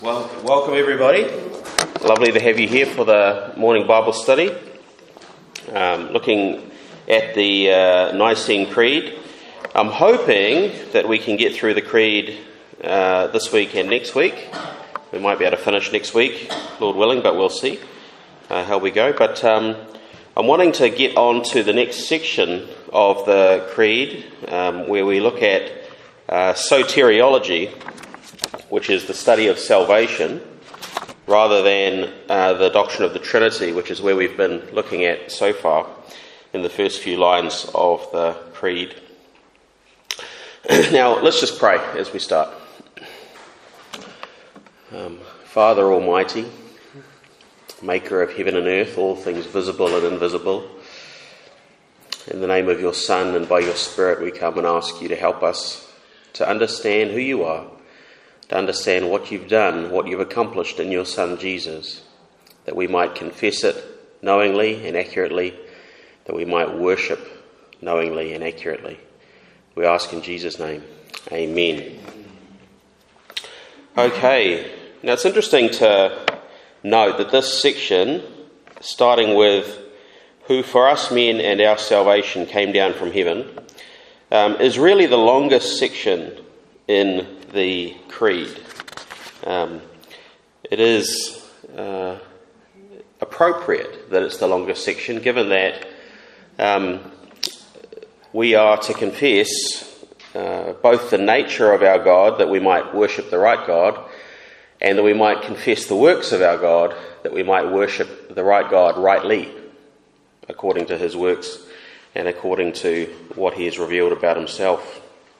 Well, welcome everybody. Lovely to have you here for the morning Bible study. Looking at the Nicene Creed. I'm hoping that we can get through the Creed this week and next week. We might be able to finish next week, Lord willing, but we'll see how we go. But I'm wanting to get on to the next section of the Creed, where we look at soteriology, which is the study of salvation, rather than the doctrine of the Trinity, which is where we've been looking at so far in the first few lines of the Creed. Now, let's just pray as we start. Father Almighty, Maker of heaven and earth, all things visible and invisible, in the name of your Son and by your Spirit we come and ask you to help us to understand who you are, to understand what you've done, what you've accomplished in your Son Jesus, that we might confess it knowingly and accurately, that we might worship knowingly and accurately. We ask in Jesus' name. Amen. Okay, now it's interesting to note that this section, starting with who for us men and our salvation came down from heaven, is really the longest section in the Creed. It is appropriate that it's the longest section, given that we are to confess both the nature of our God, that we might worship the right God, and that we might confess the works of our God, that we might worship the right God rightly, according to his works and according to what he has revealed about himself.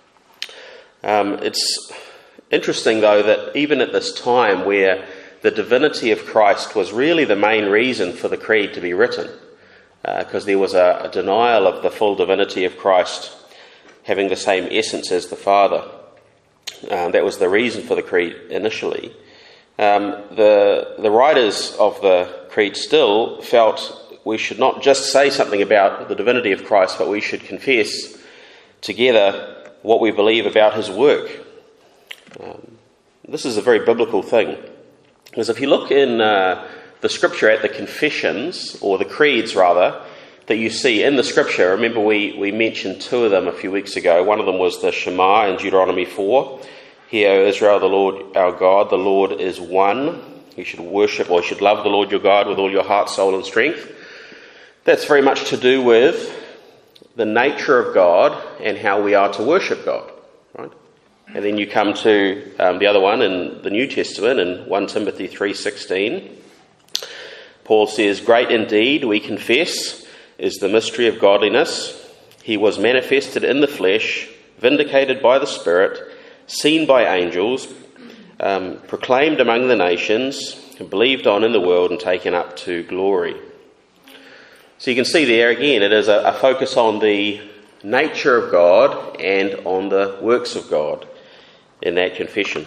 It's interesting, though, that even at this time where the divinity of Christ was really the main reason for the Creed to be written, because there was a denial of the full divinity of Christ having the same essence as the Father. That was the reason for the Creed initially. The writers of the Creed still felt we should not just say something about the divinity of Christ, but we should confess together what we believe about his work. This is a very biblical thing, because if you look in the scripture at the confessions, or the creeds rather, that you see in the scripture, remember we mentioned two of them a few weeks ago. One of them was the Shema in Deuteronomy 4. Hear, O Israel, the Lord our God, the Lord is one. You should worship, or you should love the Lord your God with all your heart, soul and strength. That's very much to do with the nature of God and how we are to worship God, right? And then you come to the other one in the New Testament, in 1 Timothy 3:16. Paul says, "Great indeed, we confess, is the mystery of godliness. He was manifested in the flesh, vindicated by the Spirit, seen by angels, proclaimed among the nations, believed on in the world, and taken up to glory." So you can see there again, it is a focus on the nature of God and on the works of God in that confession.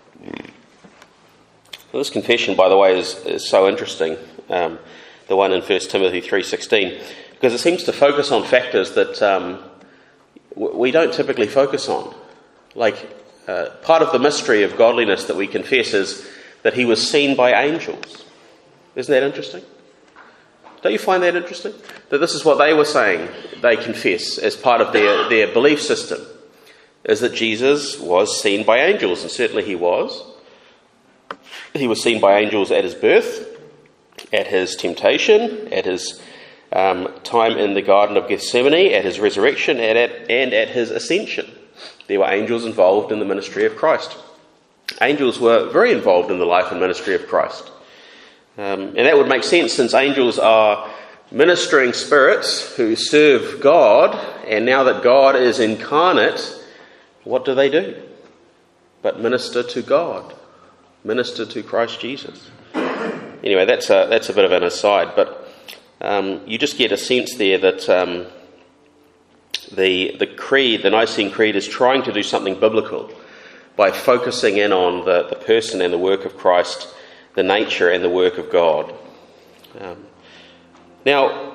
Well, this confession, by the way, is so interesting, the one in 1 Timothy 3:16, because it seems to focus on factors that we don't typically focus on. Like, part of the mystery of godliness that we confess is that he was seen by angels. Isn't that interesting? Don't you find that interesting? That this is what they were saying, they confess, as part of their belief system, is that Jesus was seen by angels, and certainly he was. He was seen by angels at his birth, at his temptation, at his time in the Garden of Gethsemane, at his resurrection, and at his ascension. There were angels involved in the ministry of Christ. Angels were very involved in the life and ministry of Christ. And that would make sense, since angels are ministering spirits who serve God, and now that God is incarnate, what do? But minister to God, minister to Christ Jesus. Anyway, that's a bit of an aside, but you just get a sense there that the Creed, the Nicene Creed, is trying to do something biblical by focusing in on the person and the work of Christ, the nature and the work of God. Now,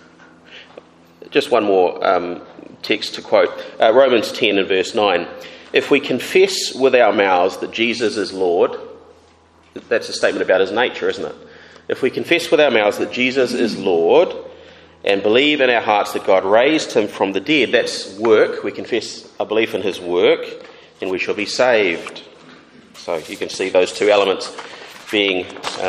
just one more text to quote, Romans 10 and verse 9. if we confess with our mouths that Jesus is Lord, that's a statement about his nature, isn't it? If we confess with our mouths that Jesus is Lord and believe in our hearts that God raised him from the dead, that's work. We confess a belief in his work, and we shall be saved. So you can see those two elements being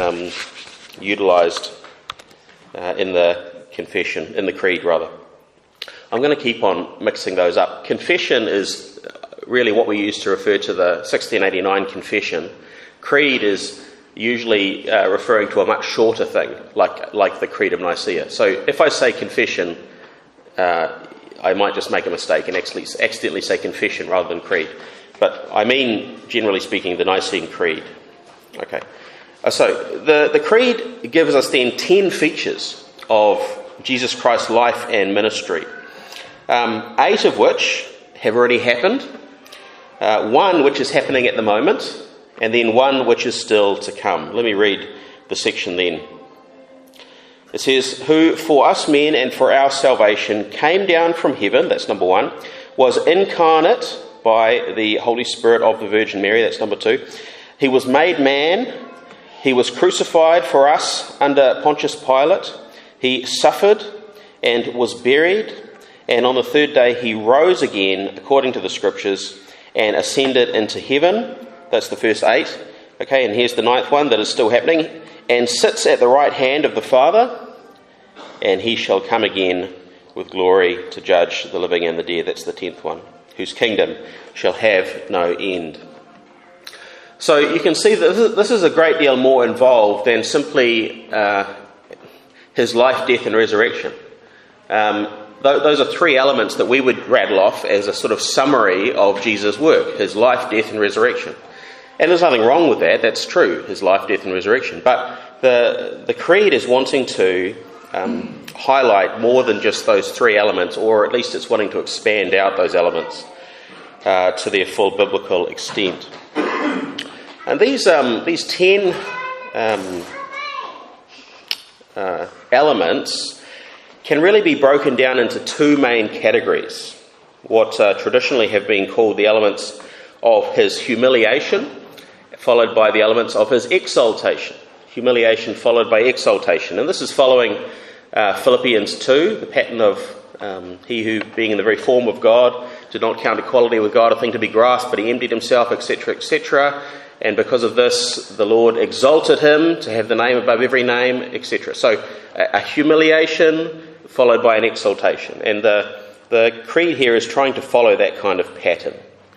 utilised in the confession, in the creed rather. I'm going to keep on mixing those up. Confession is really what we use to refer to the 1689 confession. Creed is usually referring to a much shorter thing, like the Creed of Nicaea. So if I say confession, I might just make a mistake and accidentally say confession rather than creed. But I mean, generally speaking, the Nicene Creed. Okay. So the Creed gives us then 10 features of Jesus Christ's life and ministry, 8 of which have already happened, 1 which is happening at the moment, and then 1 which is still to come. Let me read the section then. It says, who for us men and for our salvation came down from heaven, that's number 1, was incarnate by the Holy Spirit of the Virgin Mary, that's number 2. He was made man, he was crucified for us under Pontius Pilate, he suffered and was buried, and on the 3rd day he rose again according to the Scriptures and ascended into heaven. That's the first 8. Okay, and here's the 9th one that is still happening. And sits at the right hand of the Father, and he shall come again with glory to judge the living and the dead. That's the 10th one. Whose kingdom shall have no end. So you can see that this is a great deal more involved than simply his life, death and resurrection. Those are 3 elements that we would rattle off as a sort of summary of Jesus' work, his life, death and resurrection. And there's nothing wrong with that, that's true, his life, death and resurrection. But the Creed is wanting to highlight more than just those 3 elements, or at least it's wanting to expand out those elements to their full biblical extent. And these 10 elements can really be broken down into 2 main categories. What traditionally have been called the elements of his humiliation, followed by the elements of his exaltation. Humiliation followed by exaltation. And this is following Philippians 2, the pattern of he who, being in the very form of God, did not count equality with God a thing to be grasped, but he emptied himself, etc., etc. And because of this, the Lord exalted him to have the name above every name, etc. So a humiliation followed by an exaltation. And the Creed here is trying to follow that kind of pattern.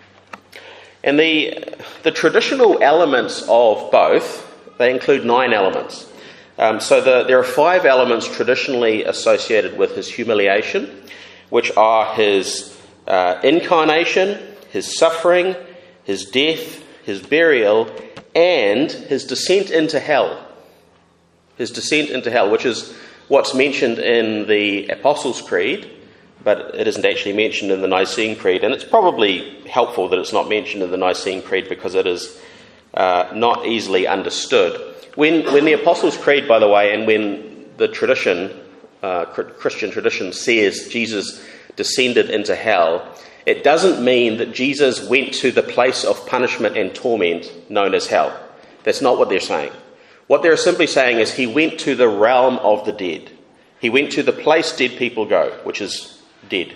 And the traditional elements of both, they include 9 elements. So there are 5 elements traditionally associated with his humiliation, which are his incarnation, his suffering, his death, his burial, and his descent into hell. His descent into hell, which is what's mentioned in the Apostles' Creed, but it isn't actually mentioned in the Nicene Creed. And it's probably helpful that it's not mentioned in the Nicene Creed because it is not easily understood. When the Apostles' Creed, by the way, and when the tradition, Christian tradition, says Jesus descended into hell, it doesn't mean that Jesus went to the place of punishment and torment known as hell. That's not what they're saying. What they're simply saying is he went to the realm of the dead. He went to the place dead people go, which is dead.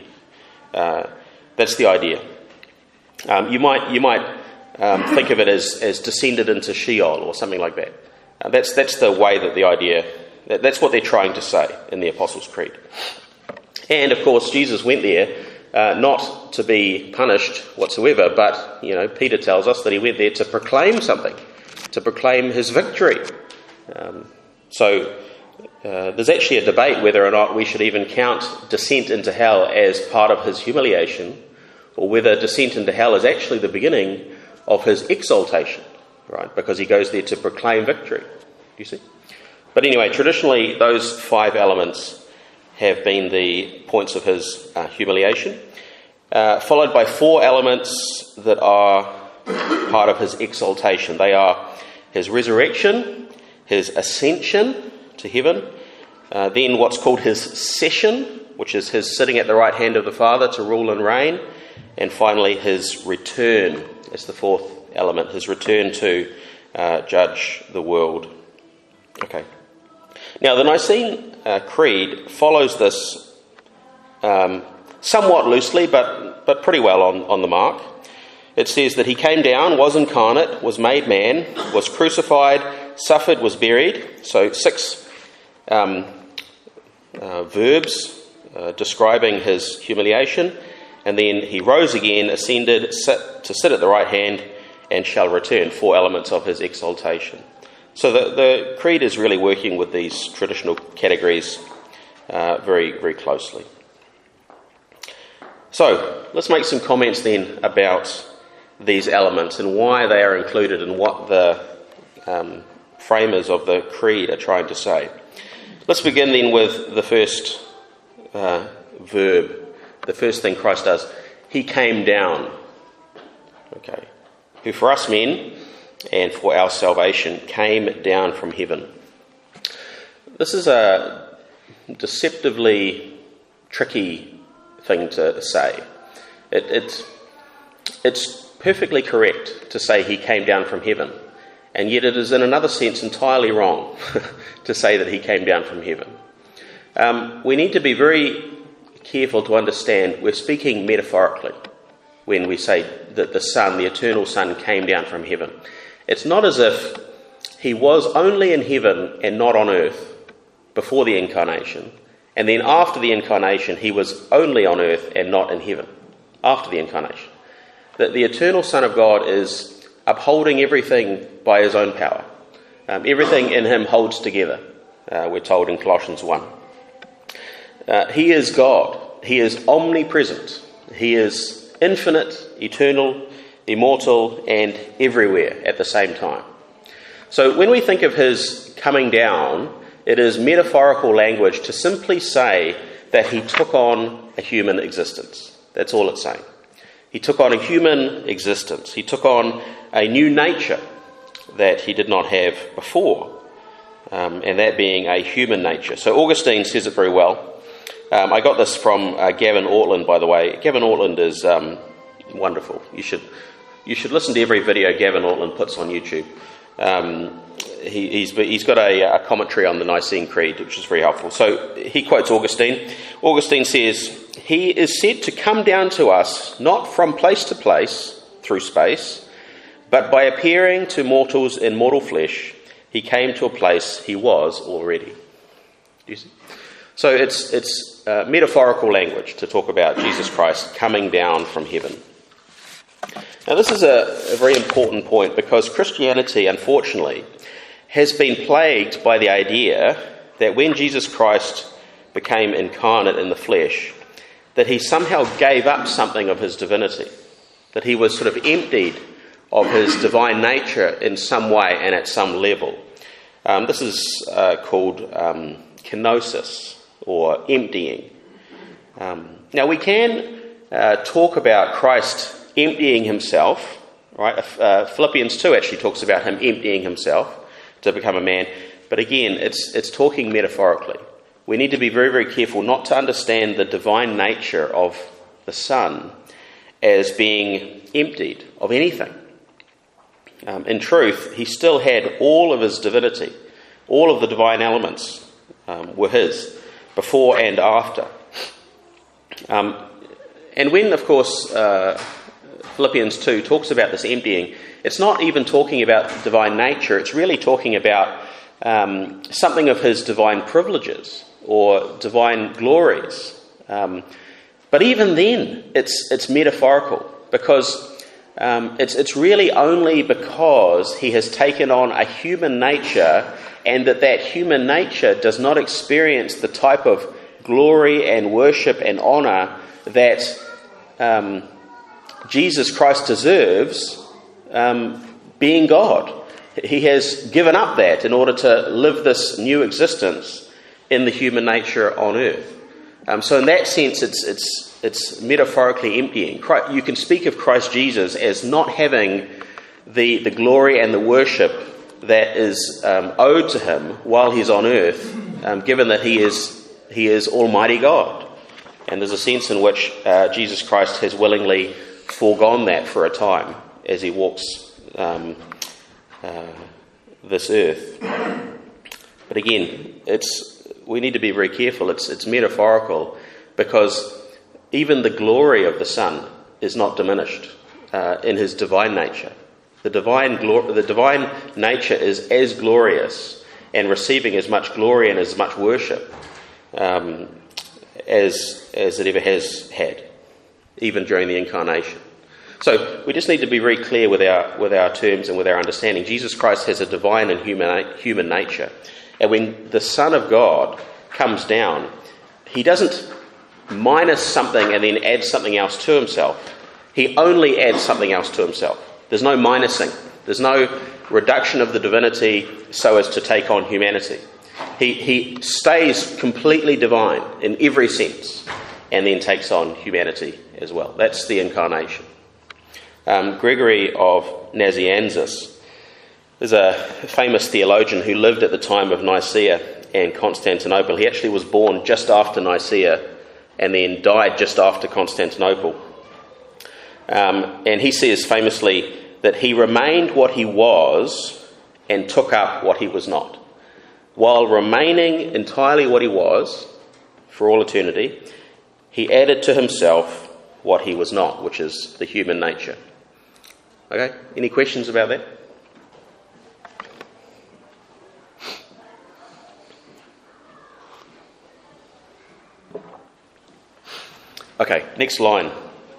That's the idea. You might think of it as descended into Sheol or something like that. That's the way that the idea, that's what they're trying to say in the Apostles' Creed. And of course, Jesus went there not to be punished whatsoever, but Peter tells us that he went there to proclaim something, to proclaim his victory. So there's actually a debate whether or not we should even count descent into hell as part of his humiliation, or whether descent into hell is actually the beginning of his exaltation, right? Because he goes there to proclaim victory. You see? But anyway, traditionally, those 5 elements have been the points of his humiliation, followed by 4 elements that are part of his exaltation. They are his resurrection, his ascension to heaven, then what's called his session, which is his sitting at the right hand of the Father to rule and reign, And finally, his return is the fourth element, his return to judge the world. Okay. Now, the Nicene Creed follows this somewhat loosely, but pretty well on the mark. It says that he came down, was incarnate, was made man, was crucified, suffered, was buried. So 6 verbs describing his humiliation. And then he rose again, ascended, to sit at the right hand, and shall return. 4 elements of his exaltation. So the Creed is really working with these traditional categories very, very closely. So let's make some comments then about these elements and why they are included and what the framers of the Creed are trying to say. Let's begin then with the first verb. The first thing Christ does, he came down. Okay. Who for us men and for our salvation came down from heaven. This is a deceptively tricky thing to say. It's perfectly correct to say he came down from heaven, and yet it is in another sense entirely wrong to say that he came down from heaven. We need to be very careful to understand we're speaking metaphorically when we say that the Son, the eternal Son, came down from heaven. It's not as if he was only in heaven and not on earth before the incarnation, and then after the incarnation he was only on earth and not in heaven after the incarnation. That the eternal Son of God is upholding everything by his own power. Everything in him holds together, we're told in Colossians 1. He is God. He is omnipresent. He is infinite, eternal, immortal, and everywhere at the same time. So when we think of his coming down, it is metaphorical language to simply say that he took on a human existence. That's all it's saying. He took on a human existence. He took on a new nature that he did not have before, and that being a human nature. So Augustine says it very well. I got this from Gavin Ortland, by the way. Gavin Ortland is wonderful. You should listen to every video Gavin Ortland puts on YouTube. He's got a commentary on the Nicene Creed, which is very helpful. So he quotes Augustine. Augustine says, "He is said to come down to us, not from place to place through space, but by appearing to mortals in mortal flesh, he came to a place he was already." Do you see? So it's metaphorical language to talk about Jesus Christ coming down from heaven. Now this is a very important point because Christianity, unfortunately, has been plagued by the idea that when Jesus Christ became incarnate in the flesh, that he somehow gave up something of his divinity, that he was sort of emptied of his divine nature in some way and at some level. This is called kenosis, or emptying. Now we can talk about Christ emptying himself, right? Philippians 2 actually talks about him emptying himself to become a man, but again, it's talking metaphorically. We need to be very, very careful not to understand the divine nature of the Son as being emptied of anything. In truth, he still had all of his divinity, all of the divine elements were his, before and after. And when, of course, Philippians 2 talks about this emptying, it's not even talking about divine nature, it's really talking about something of his divine privileges or divine glories. But even then, it's metaphorical, because it's really only because he has taken on a human nature, and that human nature does not experience the type of glory and worship and honour that Jesus Christ deserves, being God. He has given up that in order to live this new existence in the human nature on earth. So in that sense, it's metaphorically emptying. You can speak of Christ Jesus as not having the glory and the worship that is owed to him while he's on earth, given that he is Almighty God. And there's a sense in which Jesus Christ has willingly foregone that for a time as he walks this earth. But again, we need to be very careful. It's metaphorical, because even the glory of the Son is not diminished in his divine nature. The divine nature is as glorious and receiving as much glory and as much worship as it ever has had, even during the incarnation. So we just need to be very clear with our terms and with our understanding. Jesus Christ has a divine and human nature. And when the Son of God comes down, he doesn't minus something and then add something else to himself. He only adds something else to himself. There's no minusing. There's no reduction of the divinity so as to take on humanity. He stays completely divine in every sense and then takes on humanity as well. That's the incarnation. Gregory of Nazianzus is a famous theologian who lived at the time of Nicaea and Constantinople. He actually was born just after Nicaea and then died just after Constantinople. And he says famously that he remained what he was and took up what he was not. While remaining entirely what he was for all eternity, he added to himself what he was not, which is the human nature. Okay, any questions about that? Okay, next line.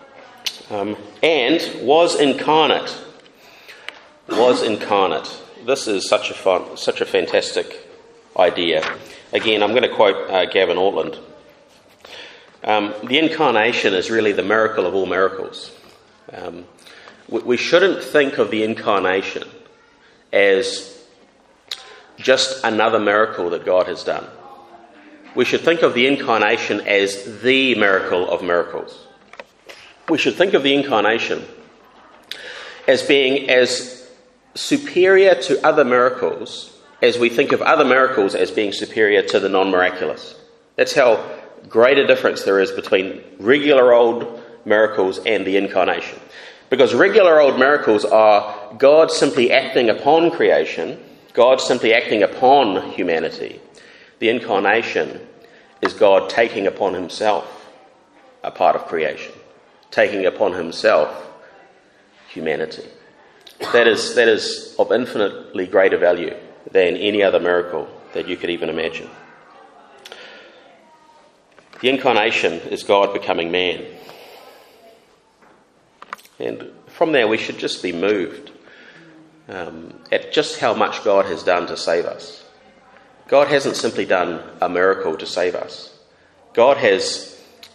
And was incarnate. Was incarnate. This is such a fantastic idea. Again, I'm going to quote Gavin Ortland. The incarnation is really the miracle of all miracles. We shouldn't think of the incarnation as just another miracle that God has done. We should think of the incarnation as the miracle of miracles. We should think of the incarnation as being as superior to other miracles as we think of other miracles as being superior to the non-miraculous. That's how great a difference there is between regular old miracles and the incarnation. Because regular old miracles are God simply acting upon creation, God simply acting upon humanity. The incarnation is God taking upon himself a part of creation, taking upon himself humanity. That is of infinitely greater value than any other miracle that you could even imagine. The incarnation is God becoming man. And from there we should just be moved at just how much God has done to save us. God hasn't simply done a miracle to save us. God has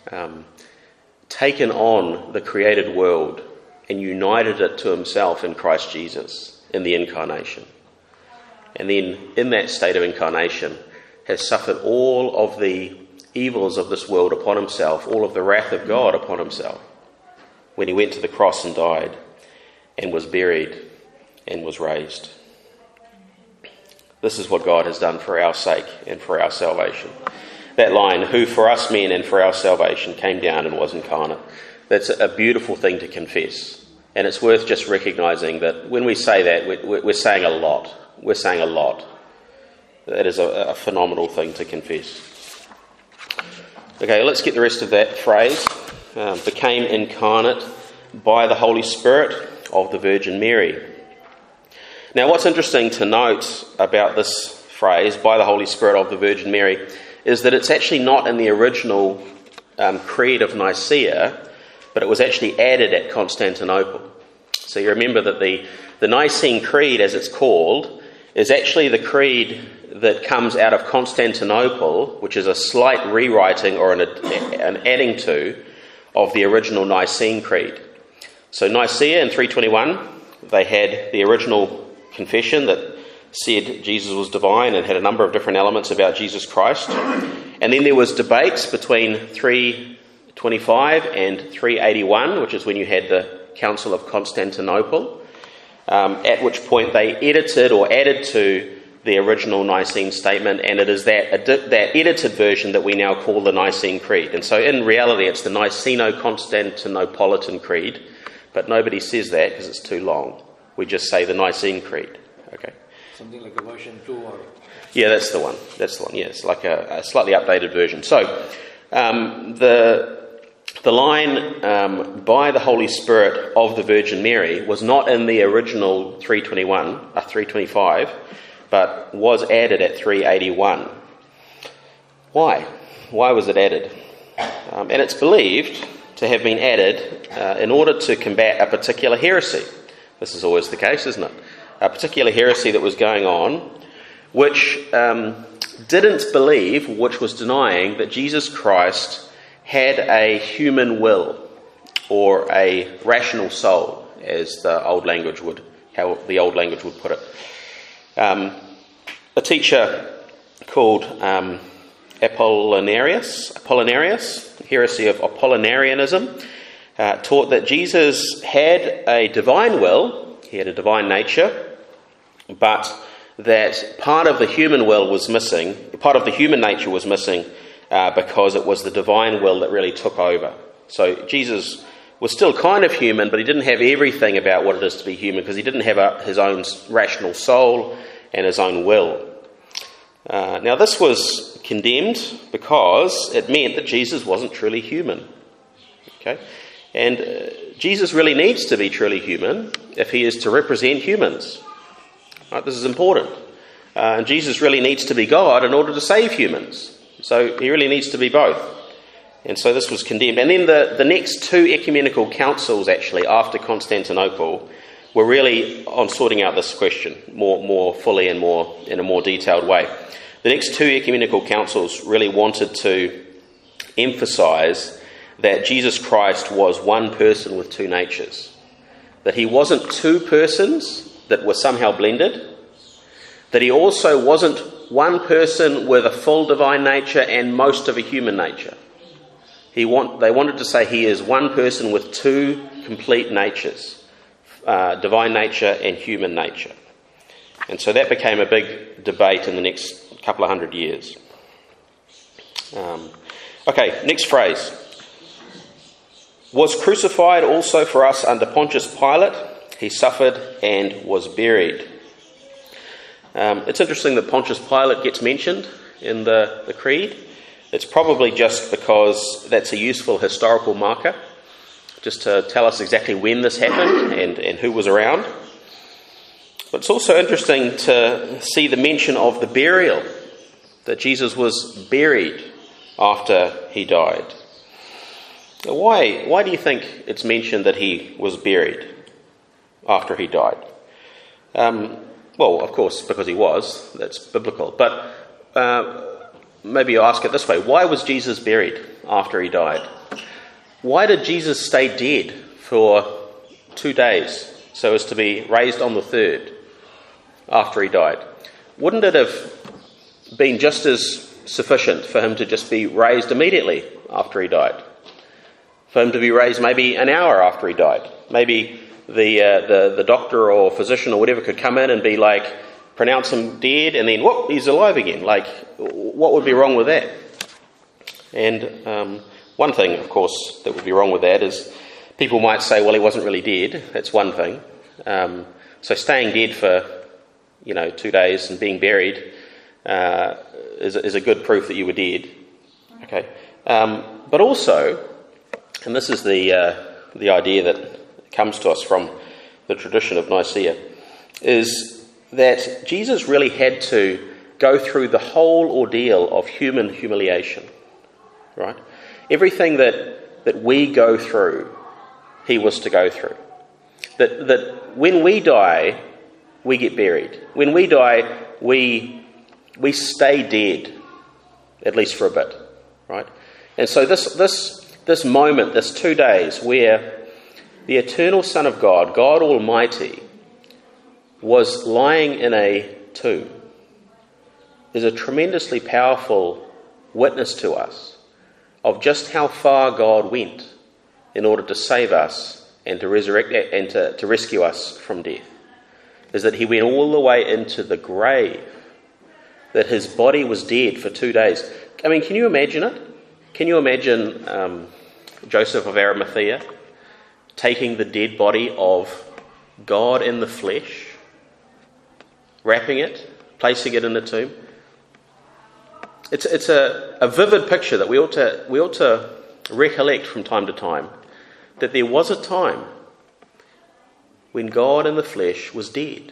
taken on the created world and united it to himself in Christ Jesus in the incarnation. And then in that state of incarnation has suffered all of the evils of this world upon himself, all of the wrath of God upon himself, when he went to the cross and died and was buried and was raised. This is what God has done for our sake and for our salvation. That line, who for us men and for our salvation came down and was incarnate. That's a beautiful thing to confess. And it's worth just recognising that when we say that, we're saying a lot. We're saying a lot. That is a phenomenal thing to confess. Okay, let's get the rest of that phrase. Became incarnate by the Holy Spirit of the Virgin Mary. Now, what's interesting to note about this phrase, by the Holy Spirit of the Virgin Mary, is that it's actually not in the original Creed of Nicaea, but it was actually added at Constantinople. So you remember that the Nicene Creed, as it's called, is actually the creed that comes out of Constantinople, which is a slight rewriting or an adding to of the original Nicene Creed. So Nicaea in 321, they had the original confession that said Jesus was divine and had a number of different elements about Jesus Christ. And then there was debates between 325 and 381, which is when you had the Council of Constantinople, at which point they edited or added to the original Nicene statement, and it is that edited version that we now call the Nicene Creed. And so in reality it's the Niceno-Constantinopolitan Creed, but nobody says that because it's too long. We just say the Nicene Creed. Okay. Something like a version 2 or... Yeah, that's the one. Yeah, it's like a slightly updated version. So, the line by the Holy Spirit of the Virgin Mary was not in the original 325, but was added at 381. Why? Why was it added? And it's believed to have been added in order to combat a particular heresy. This is always the case, isn't it? A particular heresy that was going on, which didn't believe, which was denying that Jesus Christ had a human will or a rational soul, as the old language would put it. A teacher called Apollinarius, heresy of Apollinarianism, taught that Jesus had a divine will, he had a divine nature, but that part of the human will was missing, part of the human nature was missing because it was the divine will that really took over. So Jesus was still kind of human, but he didn't have everything about what it is to be human because he didn't have his own rational soul and his own will. Now this was condemned because it meant that Jesus wasn't truly human. Okay, and Jesus really needs to be truly human if he is to represent humans. Right, this is important. And Jesus really needs to be God in order to save humans. So he really needs to be both. And so this was condemned. And then the next two ecumenical councils, actually, after Constantinople, were really on sorting out this question more fully and in a more detailed way. The next two ecumenical councils really wanted to emphasize that Jesus Christ was one person with two natures. That he wasn't two persons that were somehow blended. That he also wasn't one person with a full divine nature and most of a human nature. They wanted to say he is one person with two complete natures, divine nature and human nature. And so that became a big debate in the next couple of hundred years. Okay, next phrase. Was crucified also for us under Pontius Pilate. He suffered and was buried. It's interesting that Pontius Pilate gets mentioned in the creed. It's probably just because that's a useful historical marker, just to tell us exactly when this happened and who was around. But it's also interesting to see the mention of the burial, that Jesus was buried after he died. Now, why do you think it's mentioned that he was buried after he died? Well, of course, because he was. That's biblical. But maybe you ask it this way. Why was Jesus buried after he died? Why did Jesus stay dead for 2 days so as to be raised on the third after he died? Wouldn't it have been just as sufficient for him to just be raised immediately after he died? For him to be raised maybe an hour after he died? Maybe the doctor or physician or whatever could come in and be like, pronounce him dead, and then, whoop, he's alive again. Like, what would be wrong with that? And one thing, of course, that would be wrong with that is people might say, well, he wasn't really dead. That's one thing. So staying dead for, 2 days and being buried is a good proof that you were dead. Okay. But also, and this is the idea that comes to us from the tradition of Nicaea, is that Jesus really had to go through the whole ordeal of human humiliation, right? Everything that we go through, he was to go through. That when we die, we get buried. When we die, we stay dead, at least for a bit, right? And so this moment, this 2 days where the eternal Son of God, God Almighty, was lying in a tomb, is a tremendously powerful witness to us of just how far God went in order to save us and to resurrect and to rescue us from death. Is that he went all the way into the grave, that his body was dead for 2 days. I mean, can you imagine it? Can you imagine Joseph of Arimathea taking the dead body of God in the flesh, wrapping it, placing it in the tomb. It's a vivid picture that we ought to recollect from time to time, that there was a time when God in the flesh was dead.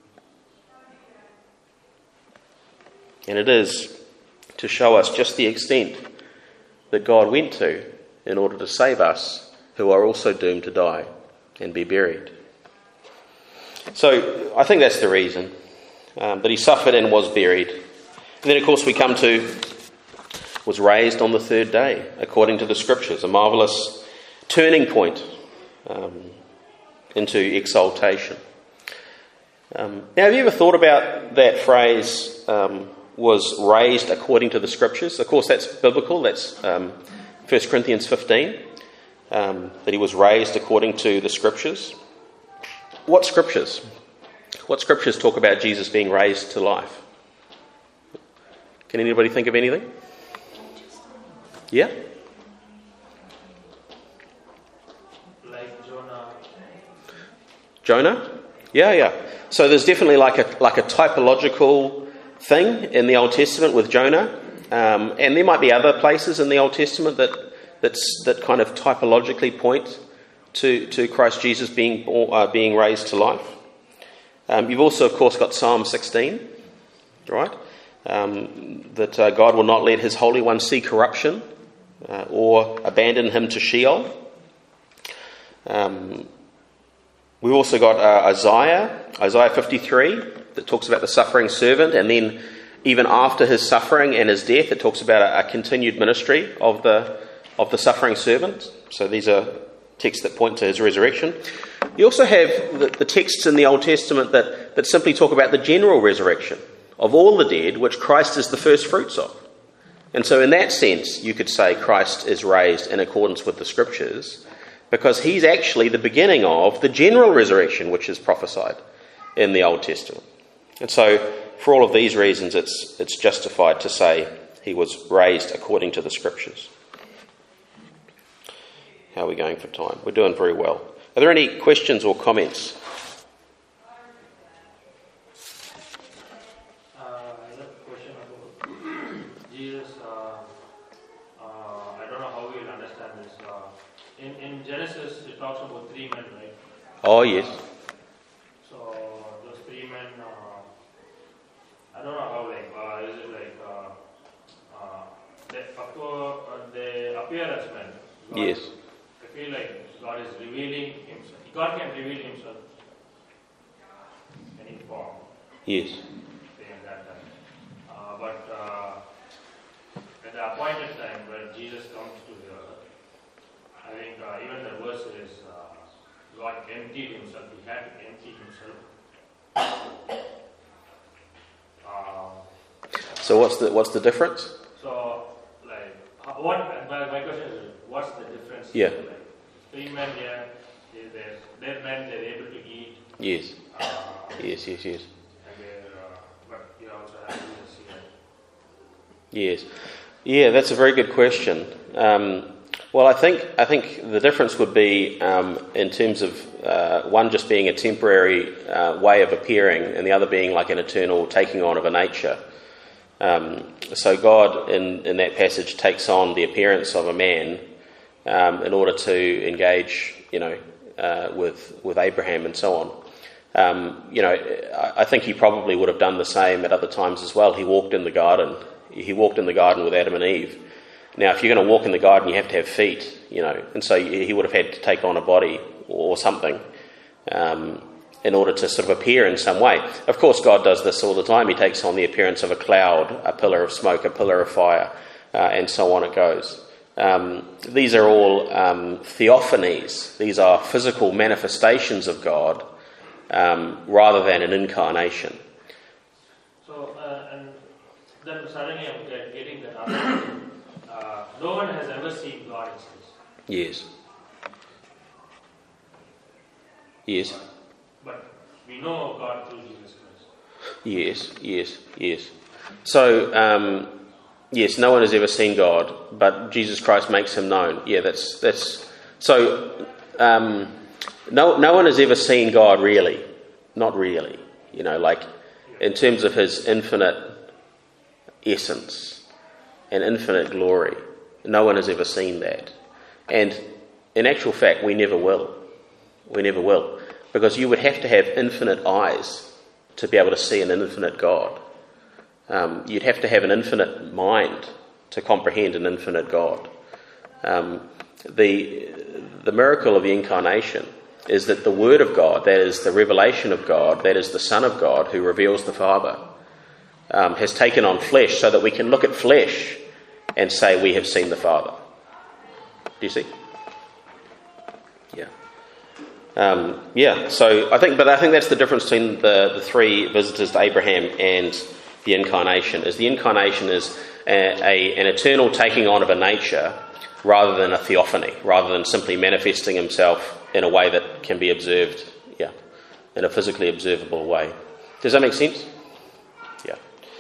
And it is to show us just the extent that God went to in order to save us, who are also doomed to die and be buried. So I think that's the reason that he suffered and was buried. And then, of course, we come to was raised on the third day, according to the Scriptures, a marvellous turning point into exaltation. Now, have you ever thought about that phrase, was raised according to the Scriptures? Of course, that's biblical. That's 1 Corinthians 15, that he was raised according to the Scriptures. What Scriptures? What Scriptures talk about Jesus being raised to life? Can anybody think of anything? Yeah? Like Jonah. Jonah? Yeah. So there's definitely like a typological thing in the Old Testament with Jonah, and there might be other places in the Old Testament that kind of typologically point to Christ Jesus being raised to life. You've also, of course, got Psalm 16, right? That God will not let his Holy One see corruption or abandon him to Sheol. We've also got Isaiah 53, that talks about the suffering servant, and then even after his suffering and his death, it talks about a continued ministry of the suffering servant. So these are texts that point to his resurrection. You also have the texts in the Old Testament that simply talk about the general resurrection of all the dead, which Christ is the first fruits of. And so in that sense, you could say Christ is raised in accordance with the Scriptures, because he's actually the beginning of the general resurrection which is prophesied in the Old Testament. And so for all of these reasons, it's justified to say he was raised according to the Scriptures. How are we going for time? We're doing very well. Are there any questions or comments? I have a question about Jesus. I don't know how we will understand this. In Genesis, it talks about three men, right? Oh, yes. So those three men, I don't know how, is it they appear as men? Yes. I feel like God is revealing himself. God can reveal himself in any form. Yes. In that time. But at the appointed time when Jesus comes to the earth, I think even the verse is God emptied himself. He had to empty himself. So what's the difference? So, my question is, what's the difference? Yeah. Three men here, they're men, they're able to eat. Yes. Yes. And but you also have to see it. Yes. Yeah, that's a very good question. Well, I think the difference would be in terms of one just being a temporary way of appearing, and the other being like an eternal taking on of a nature. So God, in that passage, takes on the appearance of a man in order to engage, with Abraham and so on. I think he probably would have done the same at other times as well. He walked in the garden. He walked in the garden with Adam and Eve. Now, if you're going to walk in the garden, you have to have feet, and so he would have had to take on a body or something in order to sort of appear in some way. Of course, God does this all the time. He takes on the appearance of a cloud, a pillar of smoke, a pillar of fire, and so on it goes. These are all theophanies. These are physical manifestations of God rather than an incarnation. So, and then suddenly I'm getting that answer. No one has ever seen God, it says. Yes. Yes. But we know God through Jesus Christ. Yes. So, yes, no one has ever seen God, but Jesus Christ makes him known. Yeah, that's so. no one has ever seen God really. Not really. Like in terms of his infinite essence and infinite glory. No one has ever seen that. And in actual fact, we never will. We never will. Because you would have to have infinite eyes to be able to see an infinite God. You'd have to have an infinite mind to comprehend an infinite God. The miracle of the incarnation is that the Word of God, that is the revelation of God, that is the Son of God who reveals the Father, has taken on flesh so that we can look at flesh and say we have seen the Father. Do you see? Yeah. So I think that's the difference between the three visitors to Abraham and the incarnation. The incarnation is an eternal taking on of a nature rather than a theophany, rather than simply manifesting himself in a way that can be observed, in a physically observable way. Does that make sense? Yeah.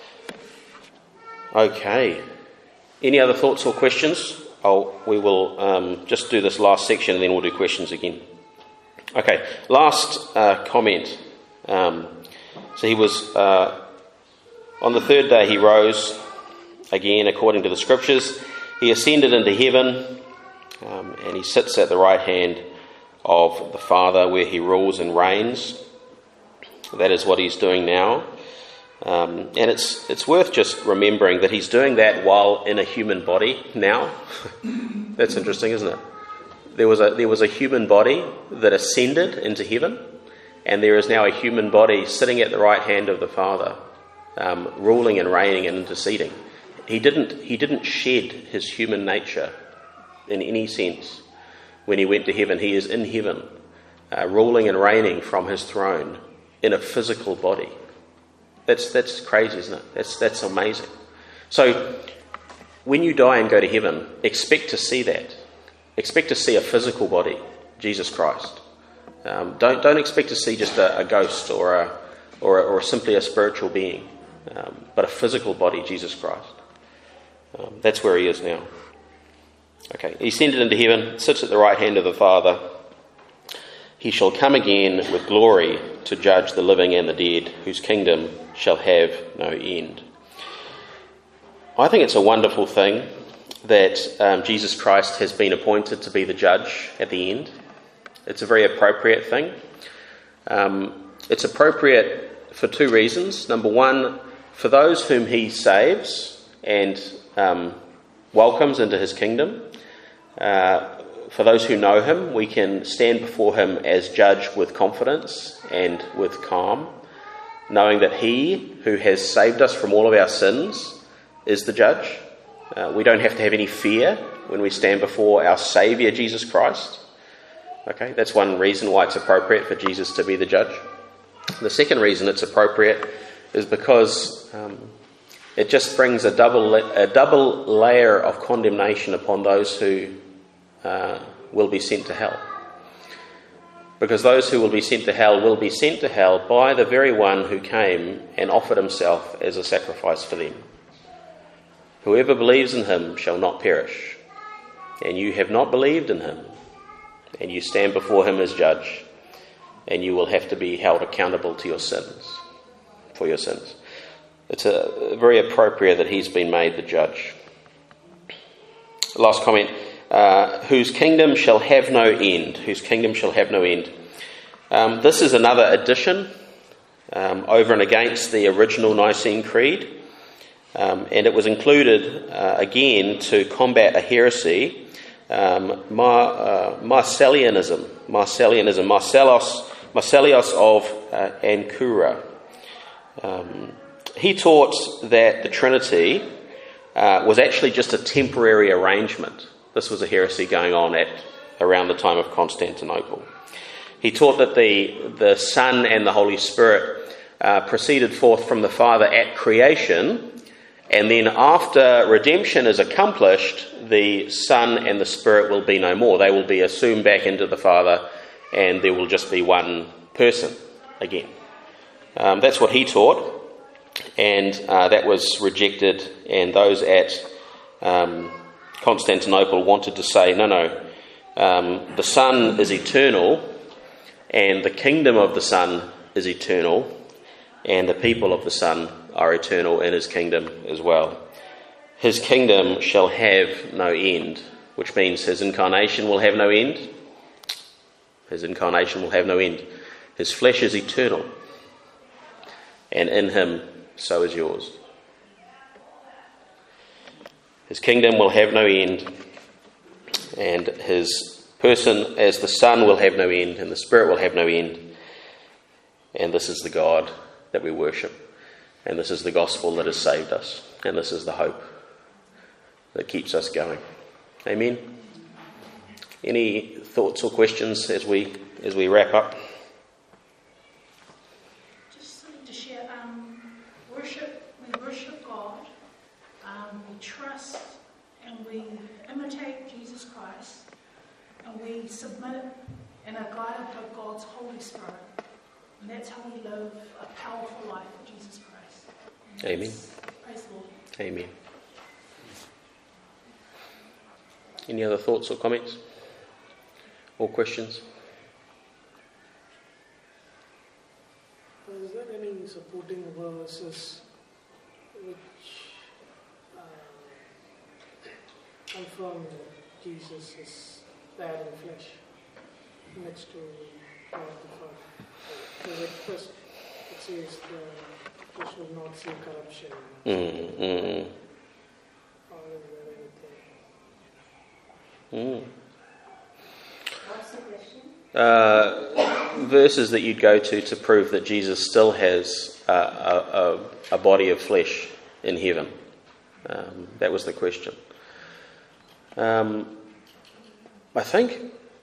Okay. Any other thoughts or questions? We will just do this last section and then we'll do questions again. Okay, last comment. So he was, on the third day he rose, again according to the scriptures. He ascended into heaven and he sits at the right hand of the Father where he rules and reigns. That is what he's doing now. And it's worth just remembering that he's doing that while in a human body now. That's interesting, isn't it? There was a human body that ascended into heaven, and there is now a human body sitting at the right hand of the Father, ruling and reigning and interceding. He didn't shed his human nature in any sense when he went to heaven. He is in heaven, ruling and reigning from his throne in a physical body. That's crazy, isn't it? That's amazing. So when you die and go to heaven, expect to see that. Expect to see a physical body, Jesus Christ. Don't expect to see just a ghost or simply a spiritual being, but a physical body, Jesus Christ. That's where he is now. Okay, he ascended into heaven, sits at the right hand of the Father. He shall come again with glory to judge the living and the dead, whose kingdom shall have no end. I think it's a wonderful thing that Jesus Christ has been appointed to be the judge at the end. It's a very appropriate thing. It's appropriate for two reasons. Number one, for those whom he saves and welcomes into his kingdom. For those who know him, we can stand before him as judge with confidence and with calm, knowing that he who has saved us from all of our sins is the judge. We don't have to have any fear when we stand before our Saviour, Jesus Christ. Okay, that's one reason why it's appropriate for Jesus to be the judge. The second reason it's appropriate is because it just brings a double layer of condemnation upon those who will be sent to hell. Because those who will be sent to hell by the very one who came and offered himself as a sacrifice for them. Whoever believes in him shall not perish. And you have not believed in him, and you stand before him as judge, and you will have to be held accountable to your sins, for your sins. It's very appropriate that he's been made the judge. Last comment, whose kingdom shall have no end. Whose kingdom shall have no end. This is another addition over and against the original Nicene Creed. And it was included again to combat a heresy, Marcellianism, Marcellius of Ancura. He taught that the Trinity was actually just a temporary arrangement. This was a heresy going on around the time of Constantinople. He taught that the Son and the Holy Spirit proceeded forth from the Father at creation. And then after redemption is accomplished, the Son and the Spirit will be no more. They will be assumed back into the Father, and there will just be one person again. That's what he taught, and that was rejected. And those at Constantinople wanted to say, no, The Son is eternal, and the kingdom of the Son is eternal, and the people of the Son are eternal in his kingdom as well. His kingdom shall have no end, which means his incarnation will have no end. His incarnation will have no end. His flesh is eternal, and in him so is yours. His kingdom will have no end, and his person as the Son will have no end, and the Spirit will have no end. And this is the God that we worship, and this is the gospel that has saved us, and this is the hope that keeps us going. Amen. Any thoughts or questions as we wrap up? Just something to share. We worship God. We trust and we imitate Jesus Christ, and we submit and are guided by God's Holy Spirit. And that's how we live a powerful life for Jesus Christ. Amen. Praise the Lord. Amen. Any other thoughts or comments or questions? Is there any supporting verses which confirm that Jesus is there in flesh next to God the Father? Because at first it says the flesh will not see corruption. Or is there anything? What's the question? Verses that you'd go to prove that Jesus still has a body of flesh in heaven. That was the question. I think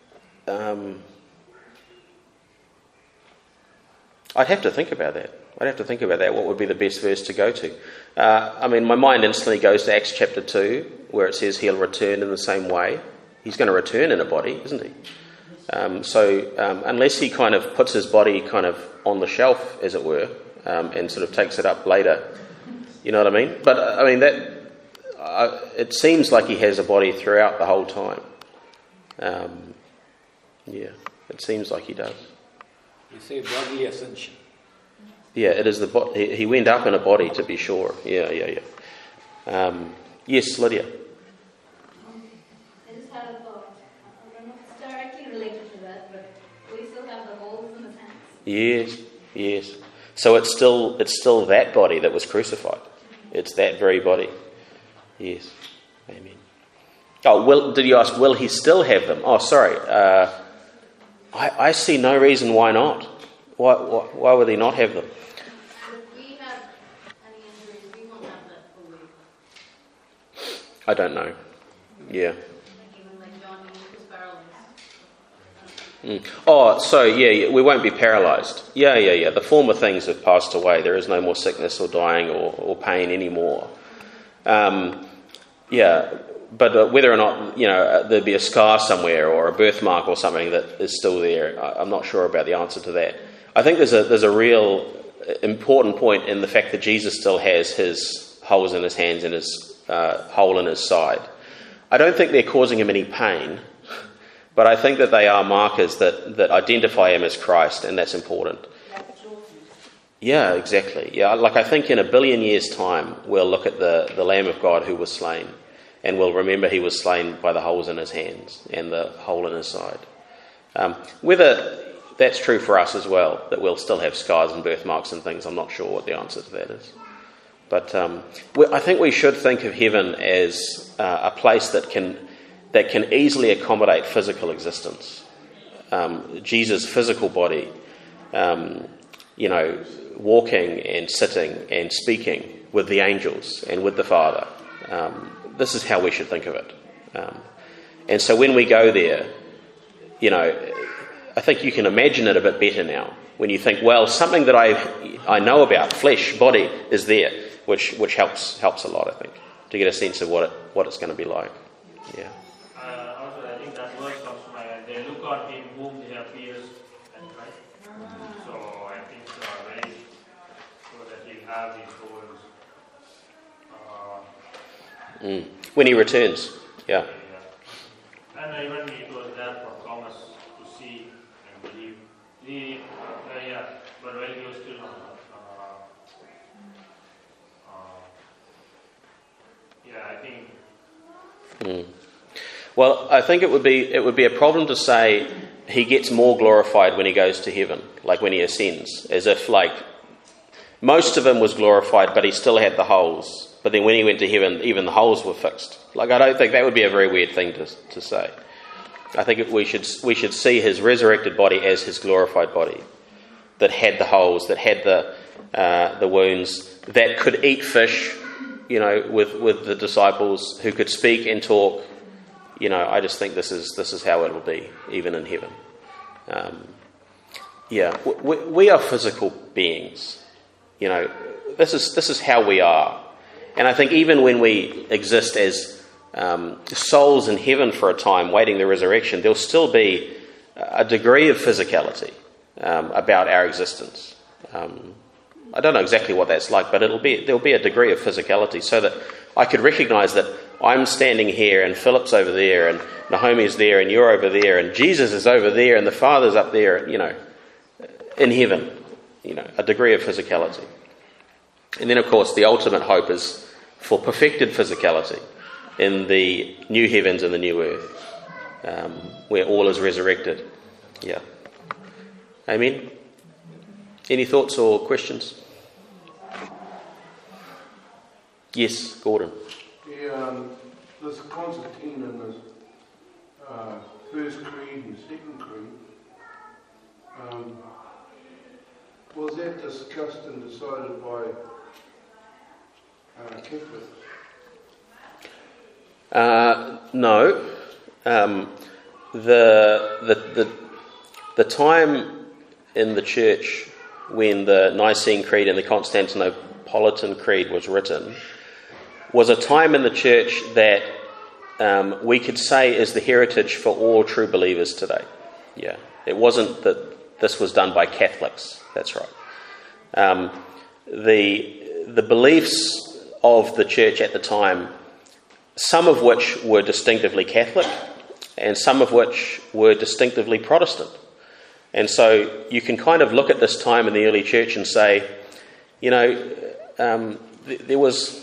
I'd have to think about that. What would be the best verse to go to? My mind instantly goes to Acts chapter 2, where it says he'll return in the same way. He's going to return in a body, isn't he? Unless he kind of puts his body kind of on the shelf, as it were, and sort of takes it up later, you know what I mean? But it seems like he has a body throughout the whole time. It seems like he does. You say bodily ascension. Yeah, it is the body. He went up in a body, to be sure. Yeah. Yes, Lydia. I just had a thought. I don't know if it's directly related to that, but we still have the holes in the hands. Yes. So it's still that body that was crucified. It's that very body. Yes. Amen. Oh, did you ask, will he still have them? Oh, sorry. I see no reason why not. Why would he not have them? If we have any injuries, we won't have that for weeks. I don't know. Yeah. Even like John, he was paralyzed. Oh, so we won't be paralysed. Yeah. The former things have passed away. There is no more sickness or dying or pain anymore. But whether or not there'd be a scar somewhere or a birthmark or something that is still there, I'm not sure about the answer to that. I think there's a real important point in the fact that Jesus still has his holes in his hands and his hole in his side. I don't think they're causing him any pain, but I think that they are markers that identify him as Christ, and that's important. Yeah, exactly. Yeah, like I think in 1 billion years' time, we'll look at the Lamb of God who was slain, and we'll remember he was slain by the holes in his hands and the hole in his side. Whether that's true for us as well, that we'll still have scars and birthmarks and things, I'm not sure what the answer to that is. But I think we should think of heaven as a place that can easily accommodate physical existence. Jesus' physical body, walking and sitting and speaking with the angels and with the Father. This is how we should think of it. And so when we go there, I think you can imagine it a bit better now. When you think, well, something that I know about, flesh, body, is there, which helps a lot, I think, to get a sense of what it's going to be like. Yeah. Also, I think that verse comes to mind. They look on him whom they have pierced and Christ. So I think very so that he'll have these holes. When he returns, yeah. And even it was there question on that. I think. Well, I think it would be a problem to say he gets more glorified when he goes to heaven, like when he ascends, as if like most of him was glorified, but he still had the holes. But then when he went to heaven, even the holes were fixed. Like I don't think that would be a very weird thing to say. I think we should see his resurrected body as his glorified body, that had the holes, that had the wounds, that could eat fish, with the disciples, who could speak and talk. I just think this is how it will be, even in heaven. We are physical beings. This is how we are. And I think even when we exist as souls in heaven for a time, waiting the resurrection, there'll still be a degree of physicality about our existence. I don't know exactly what that's like, but there'll be a degree of physicality, so that I could recognise that I'm standing here, and Philip's over there, and Naomi's there, and you're over there, and Jesus is over there, and the Father's up there, in heaven. A degree of physicality. And then, of course, the ultimate hope is for perfected physicality in the new heavens and the new earth, where all is resurrected. Yeah. Amen. Any thoughts or questions? Yes, Gordon. This Constantine and this first creed and second creed, was that discussed and decided by Catholics? No. The time in the church when the Nicene Creed and the Constantinopolitan Creed was written was a time in the church that we could say is the heritage for all true believers today. Yeah, it wasn't that this was done by Catholics. That's right. The beliefs of the church at the time, some of which were distinctively Catholic, and some of which were distinctively Protestant. And so you can kind of look at this time in the early church and say, there was.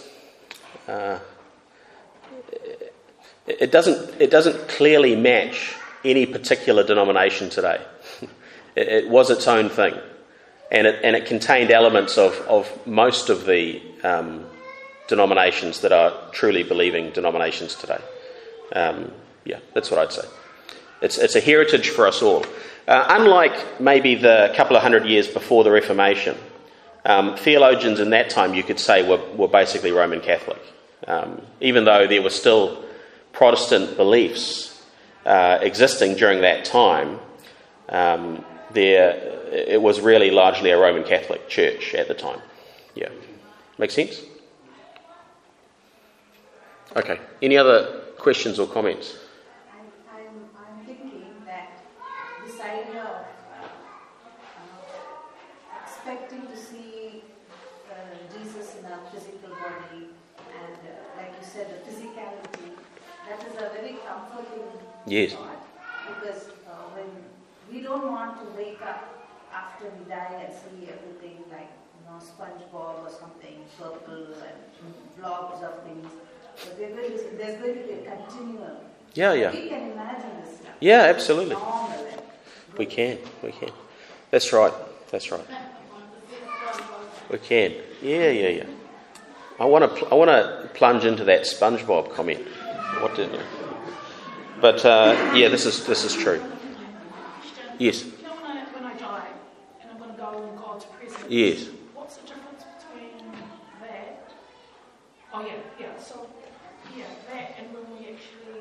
It doesn't clearly match any particular denomination today. It was its own thing, and it contained elements of most of the denominations that are truly believing denominations today. That's what I'd say. It's a heritage for us all. Unlike maybe the couple of hundred years before the Reformation, theologians in that time, you could say, were basically Roman Catholic. Even though there were still Protestant beliefs existing during that time, it was really largely a Roman Catholic church at the time. Yeah. Make sense? Okay. Any other questions or comments? I'm thinking that this idea of expecting to see Jesus in a physical body, and like you said, the physicality, that is a very comforting thought, because when we don't want to wake up after we die and see everything like SpongeBob or something, purple and blobs of things. So there's going to be a continuum. Yeah. We can imagine this stuff. Yeah, absolutely. Normal. We can. That's right. We can. Yeah. I want to plunge into that SpongeBob comment. What did it? But this is true. Yes. When I die and I'm going to go in God's presence. Yes. What's the difference between that? That and when we actually.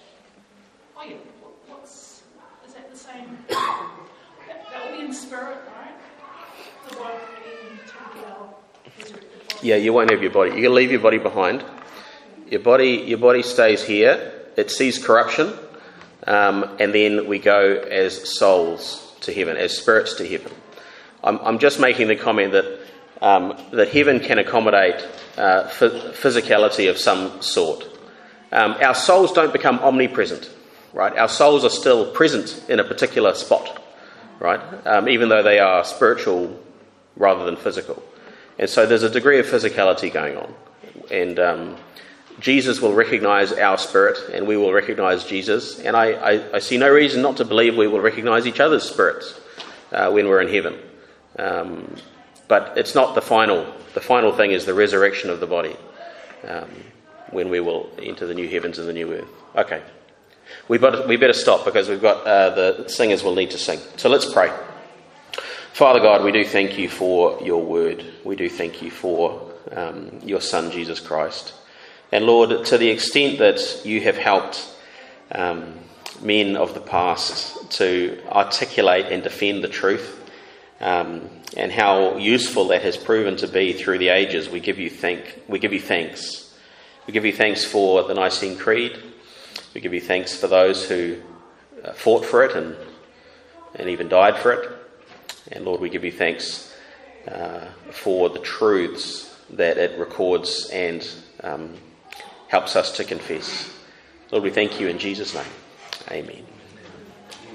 Is that the same? That will be in spirit, right? The body being taken out. Yeah, you won't have your body. You're going to leave your body behind. Your body stays here. It sees corruption, and then we go as souls to heaven, as spirits to heaven. I'm just making the comment that heaven can accommodate physicality of some sort. Our souls don't become omnipresent, right? Our souls are still present in a particular spot, right? Even though they are spiritual rather than physical. And so there's a degree of physicality going on. And Jesus will recognise our spirit, and we will recognise Jesus. And I see no reason not to believe we will recognise each other's spirits when we're in heaven. But it's not the final. The final thing is the resurrection of the body, when we will enter the new heavens and the new earth. Okay. We better stop, because we've got the singers will need to sing. So let's pray. Father God, we do thank you for your word. We do thank you for your Son, Jesus Christ. And Lord, to the extent that you have helped men of the past to articulate and defend the truth, and how useful that has proven to be through the ages, we give you thanks. We give you thanks for the Nicene Creed. We give you thanks for those who fought for it and even died for it. And Lord, we give you thanks for the truths that it records and helps us to confess. Lord, we thank you in Jesus' name. Amen.